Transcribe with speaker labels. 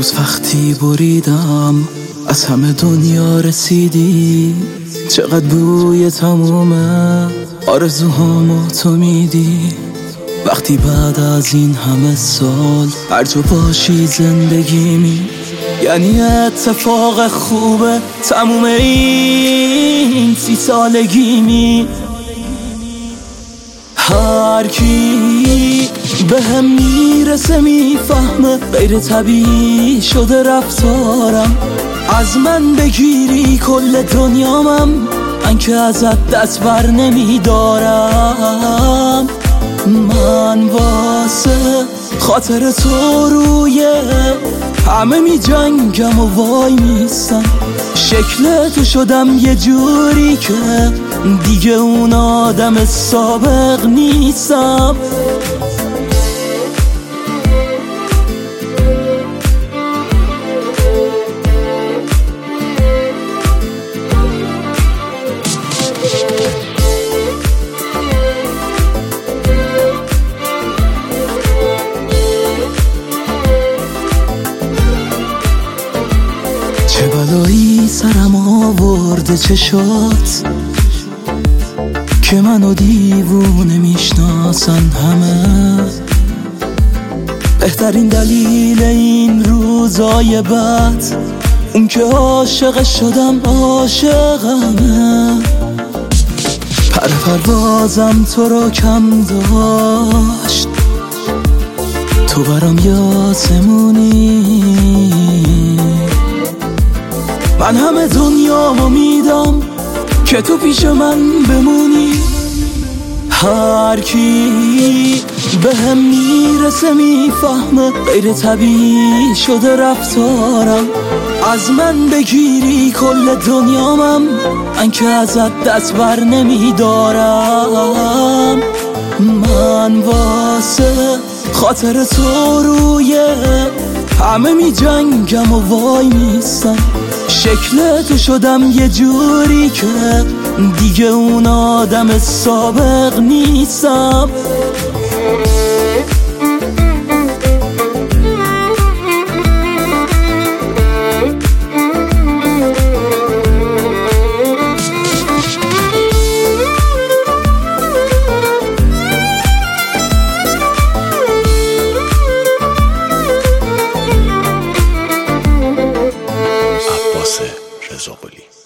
Speaker 1: روز وقتی بریدم از همه دنیا رسیدی، چقدر بوی تمومه آرزوهامو تو میدی. وقتی بعد از این همه سال هر جا باشی زندگیمی، یعنی اتفاق خوبه تموم این 30 سالگیمی. هر کی به هم میرسه میفهمه غیر طبیعی شده رفتارم. از من بگیری کل دنیامم، من که ازت دست بر نمیدارم. من واسه خاطر تو روی همه می جنگم و وای میستم. شکل تو شدم یه جوری که دیگه اون آدم سابق نیستم. چه بلایی سرم آورده چشات که منو دیوونه میشناسن همه. بهترین دلیل این روزای بد اون که عاشق شدم عاشقمه. پروازم تو رو کم داشت، تو برام یاسمونی. من همه دنیامو میدم که تو پیش من بمونی. هر کی به هم میرسه میفهمه غیر طبیعی شده رفتارم. از من بگیری کل دنیامم، من که ازت دست بر نمیدارم. من واسه خاطر تو روی همه می جنگم و وای میستم. شکل تو شدم یه جوری که دیگه اون آدم سابق نیستم.
Speaker 2: رضا قلی